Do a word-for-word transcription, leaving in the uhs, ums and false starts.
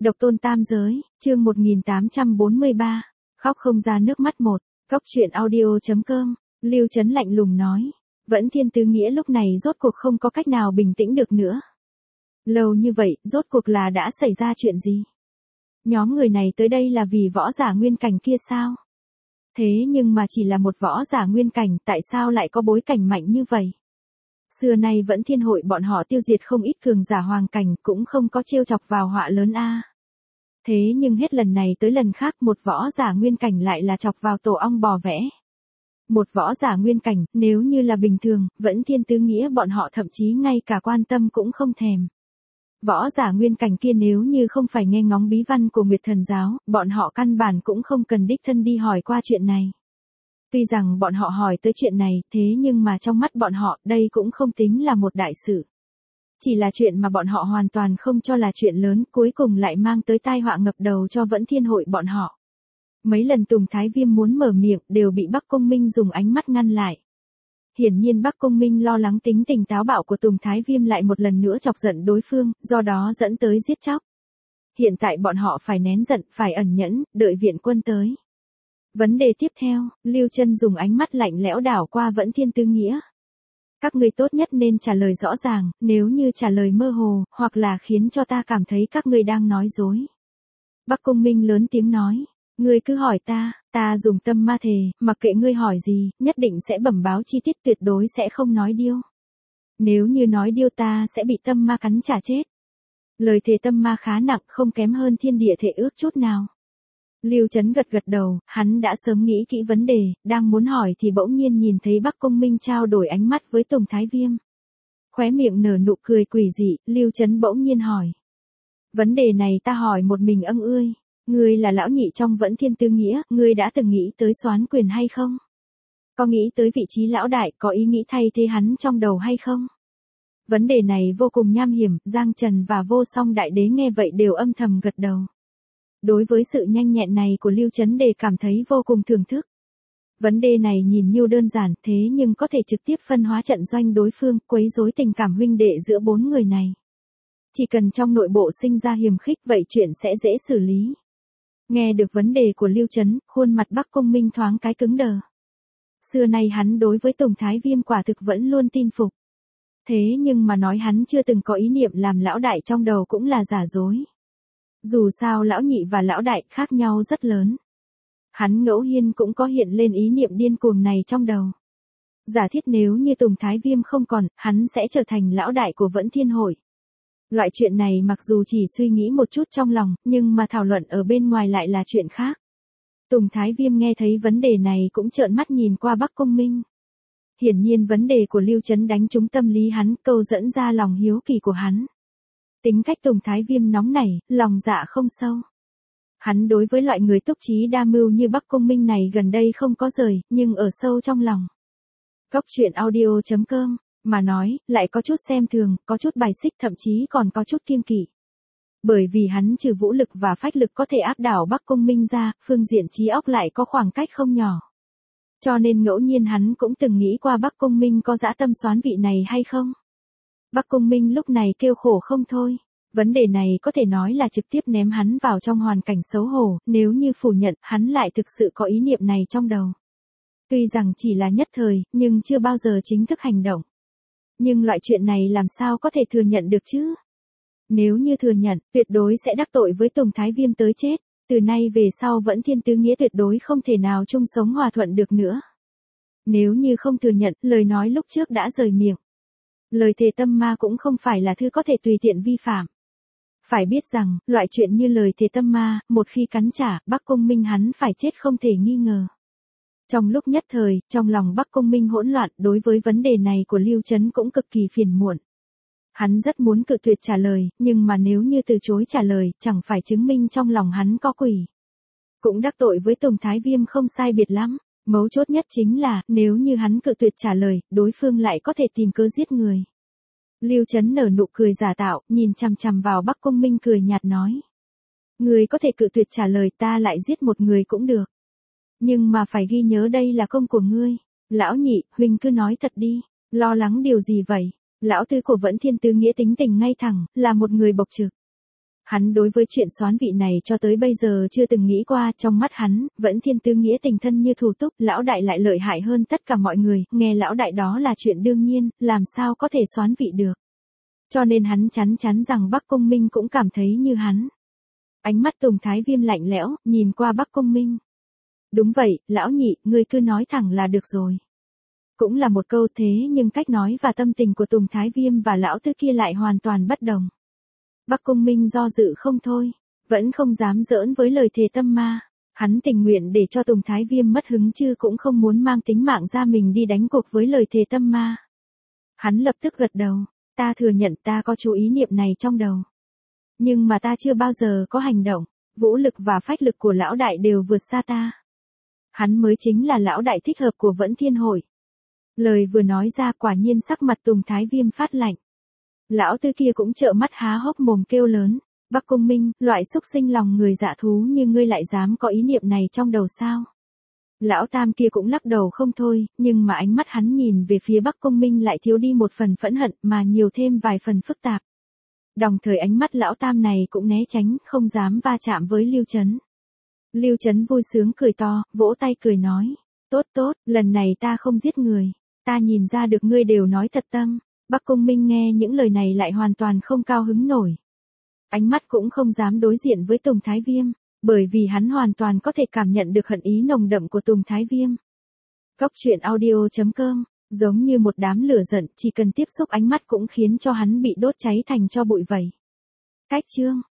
Độc tôn tam giới, chương một nghìn tám trăm bốn mươi ba, khóc không ra nước mắt một, Cóc truyện audio chấm com, Lưu Chấn lạnh lùng nói. Vẫn Thiên Tứ Nghĩa lúc này rốt cuộc không có cách nào bình tĩnh được nữa. Lâu như vậy, rốt cuộc là đã xảy ra chuyện gì? Nhóm người này tới đây là vì võ giả nguyên cảnh kia sao? Thế nhưng mà chỉ là một võ giả nguyên cảnh, tại sao lại có bối cảnh mạnh như vậy? Xưa nay Vẫn Thiên hội bọn họ tiêu diệt không ít cường giả hoàng cảnh, cũng không có trêu chọc vào họa lớn a. Thế nhưng hết lần này tới lần khác một võ giả nguyên cảnh lại là chọc vào tổ ong bò vẽ. Một võ giả nguyên cảnh, nếu như là bình thường, Vẫn Thiên Tứ Nghĩa bọn họ thậm chí ngay cả quan tâm cũng không thèm. Võ giả nguyên cảnh kia nếu như không phải nghe ngóng bí văn của Nguyệt Thần Giáo, bọn họ căn bản cũng không cần đích thân đi hỏi qua chuyện này. Tuy rằng bọn họ hỏi tới chuyện này, thế nhưng mà trong mắt bọn họ, đây cũng không tính là một đại sự. Chỉ là chuyện mà bọn họ hoàn toàn không cho là chuyện lớn, cuối cùng lại mang tới tai họa ngập đầu cho Vẫn Thiên hội bọn họ. Mấy lần Tùng Thái Viêm muốn mở miệng, đều bị Bắc Công Minh dùng ánh mắt ngăn lại. Hiển nhiên Bắc Công Minh lo lắng tính tình táo bạo của Tùng Thái Viêm lại một lần nữa chọc giận đối phương, do đó dẫn tới giết chóc. Hiện tại bọn họ phải nén giận, phải ẩn nhẫn, đợi viện quân tới. Vấn đề tiếp theo, Lưu Chân dùng ánh mắt lạnh lẽo đảo qua Vẫn Thiên Tứ Nghĩa. Các ngươi tốt nhất nên trả lời rõ ràng, nếu như trả lời mơ hồ, hoặc là khiến cho ta cảm thấy các ngươi đang nói dối. Bắc Công Minh lớn tiếng nói, ngươi cứ hỏi ta, ta dùng tâm ma thề, mặc kệ ngươi hỏi gì, nhất định sẽ bẩm báo chi tiết, tuyệt đối sẽ không nói điêu. Nếu như nói điêu ta sẽ bị tâm ma cắn trả chết. Lời thề tâm ma khá nặng, không kém hơn thiên địa thề ước chút nào. Lưu Chấn gật gật đầu, hắn đã sớm nghĩ kỹ vấn đề, đang muốn hỏi thì bỗng nhiên nhìn thấy Bắc Công Minh trao đổi ánh mắt với Tùng Thái Viêm. Khóe miệng nở nụ cười quỷ dị, Lưu Chấn bỗng nhiên hỏi. Vấn đề này ta hỏi một mình âng ươi, ngươi là lão nhị trong Vẫn Thiên Tứ Nghĩa, ngươi đã từng nghĩ tới soán quyền hay không? Có nghĩ tới vị trí lão đại, có ý nghĩ thay thế hắn trong đầu hay không? Vấn đề này vô cùng nham hiểm, Giang Trần và Vô Song Đại Đế nghe vậy đều âm thầm gật đầu. Đối với sự nhanh nhẹn này của Lưu Chấn Đề cảm thấy vô cùng thưởng thức. Vấn đề này nhìn như đơn giản thế nhưng có thể trực tiếp phân hóa trận doanh đối phương, quấy rối tình cảm huynh đệ giữa bốn người này. Chỉ cần trong nội bộ sinh ra hiềm khích vậy chuyện sẽ dễ xử lý. Nghe được vấn đề của Lưu Chấn, khuôn mặt Bắc Công Minh thoáng cái cứng đờ. Xưa nay hắn đối với Tùng Thái Viêm quả thực vẫn luôn tin phục. Thế nhưng mà nói hắn chưa từng có ý niệm làm lão đại trong đầu cũng là giả dối. Dù sao lão nhị và lão đại khác nhau rất lớn. Hắn ngẫu nhiên cũng có hiện lên ý niệm điên cuồng này trong đầu. Giả thiết nếu như Tùng Thái Viêm không còn, hắn sẽ trở thành lão đại của Vẫn Thiên hội. Loại chuyện này mặc dù chỉ suy nghĩ một chút trong lòng, nhưng mà thảo luận ở bên ngoài lại là chuyện khác. Tùng Thái Viêm nghe thấy vấn đề này cũng trợn mắt nhìn qua Bắc Công Minh. Hiển nhiên vấn đề của Lưu Chấn đánh trúng tâm lý hắn, câu dẫn ra lòng hiếu kỳ của hắn. Tính cách Tùng Thái Viêm nóng nảy, lòng dạ không sâu. Hắn đối với loại người túc trí đa mưu như Bắc Công Minh này gần đây không có rời, nhưng ở sâu trong lòng. Cóc truyện audio chấm com, mà nói, lại có chút xem thường, có chút bài xích, thậm chí còn có chút kiêng kỵ. Bởi vì hắn trừ vũ lực và phách lực có thể áp đảo Bắc Công Minh ra, phương diện trí óc lại có khoảng cách không nhỏ. Cho nên ngẫu nhiên hắn cũng từng nghĩ qua Bắc Công Minh có dã tâm soán vị này hay không. Bắc Công Minh lúc này kêu khổ không thôi. Vấn đề này có thể nói là trực tiếp ném hắn vào trong hoàn cảnh xấu hổ, nếu như phủ nhận, hắn lại thực sự có ý niệm này trong đầu. Tuy rằng chỉ là nhất thời, nhưng chưa bao giờ chính thức hành động. Nhưng loại chuyện này làm sao có thể thừa nhận được chứ? Nếu như thừa nhận, tuyệt đối sẽ đắc tội với Tùng Thái Viêm tới chết. Từ nay về sau Vẫn Thiên Tứ Nghĩa tuyệt đối không thể nào chung sống hòa thuận được nữa. Nếu như không thừa nhận, lời nói lúc trước đã rời miệng. Lời thề tâm ma cũng không phải là thứ có thể tùy tiện vi phạm. Phải biết rằng, loại chuyện như lời thề tâm ma, một khi cắn trả, Bắc Công Minh hắn phải chết không thể nghi ngờ. Trong lúc nhất thời, trong lòng Bắc Công Minh hỗn loạn, đối với vấn đề này của Lưu Chấn cũng cực kỳ phiền muộn. Hắn rất muốn cự tuyệt trả lời, nhưng mà nếu như từ chối trả lời, chẳng phải chứng minh trong lòng hắn có quỷ. Cũng đắc tội với Tùng Thái Viêm không sai biệt lắm. Mấu chốt nhất chính là, nếu như hắn cự tuyệt trả lời, đối phương lại có thể tìm cớ giết người. Lưu Chấn nở nụ cười giả tạo, nhìn chằm chằm vào Bắc Công Minh cười nhạt nói. Người có thể cự tuyệt trả lời, ta lại giết một người cũng được. Nhưng mà phải ghi nhớ đây là công của ngươi. Lão nhị, huynh cứ nói thật đi, lo lắng điều gì vậy? Lão tứ của Vẫn Thiên Tứ Nghĩa tính tình ngay thẳng, là một người bộc trực. Hắn đối với chuyện soán vị này cho tới bây giờ chưa từng nghĩ qua, trong mắt hắn, vẫn thiên tứ nghĩa tình thân như thủ túc, lão đại lại lợi hại hơn tất cả mọi người, nghe lão đại đó là chuyện đương nhiên, làm sao có thể soán vị được. Cho nên hắn chắn chắn rằng Bắc Cung Minh cũng cảm thấy như hắn. Ánh mắt Tùng Thái Viêm lạnh lẽo, nhìn qua Bắc Cung Minh. Đúng vậy, lão nhị, ngươi cứ nói thẳng là được rồi. Cũng là một câu thế nhưng cách nói và tâm tình của Tùng Thái Viêm và lão tứ kia lại hoàn toàn bất đồng. Bắc Cung Minh do dự không thôi, vẫn không dám giỡn với lời thề tâm ma. Hắn tình nguyện để cho Tùng Thái Viêm mất hứng chứ cũng không muốn mang tính mạng ra mình đi đánh cuộc với lời thề tâm ma. Hắn lập tức gật đầu, ta thừa nhận ta có chú ý niệm này trong đầu. Nhưng mà ta chưa bao giờ có hành động, vũ lực và phách lực của lão đại đều vượt xa ta. Hắn mới chính là lão đại thích hợp của Vẫn Thiên Hội. Lời vừa nói ra quả nhiên sắc mặt Tùng Thái Viêm phát lạnh. Lão tư kia cũng trợn mắt há hốc mồm kêu lớn, Bắc Cung Minh, loại xúc sinh lòng người dạ thú như ngươi lại dám có ý niệm này trong đầu sao? Lão tam kia cũng lắc đầu không thôi, nhưng mà ánh mắt hắn nhìn về phía Bắc Cung Minh lại thiếu đi một phần phẫn hận mà nhiều thêm vài phần phức tạp. Đồng thời ánh mắt lão tam này cũng né tránh, không dám va chạm với Lưu Chấn. Lưu Chấn vui sướng cười to, vỗ tay cười nói, tốt tốt, lần này ta không giết người, ta nhìn ra được ngươi đều nói thật tâm. Bắc Cung Minh nghe những lời này lại hoàn toàn không cao hứng nổi. Ánh mắt cũng không dám đối diện với Tùng Thái Viêm, bởi vì hắn hoàn toàn có thể cảm nhận được hận ý nồng đậm của Tùng Thái Viêm. Cốc truyện audio chấm com, giống như một đám lửa giận, chỉ cần tiếp xúc ánh mắt cũng khiến cho hắn bị đốt cháy thành tro bụi vậy. Cách chương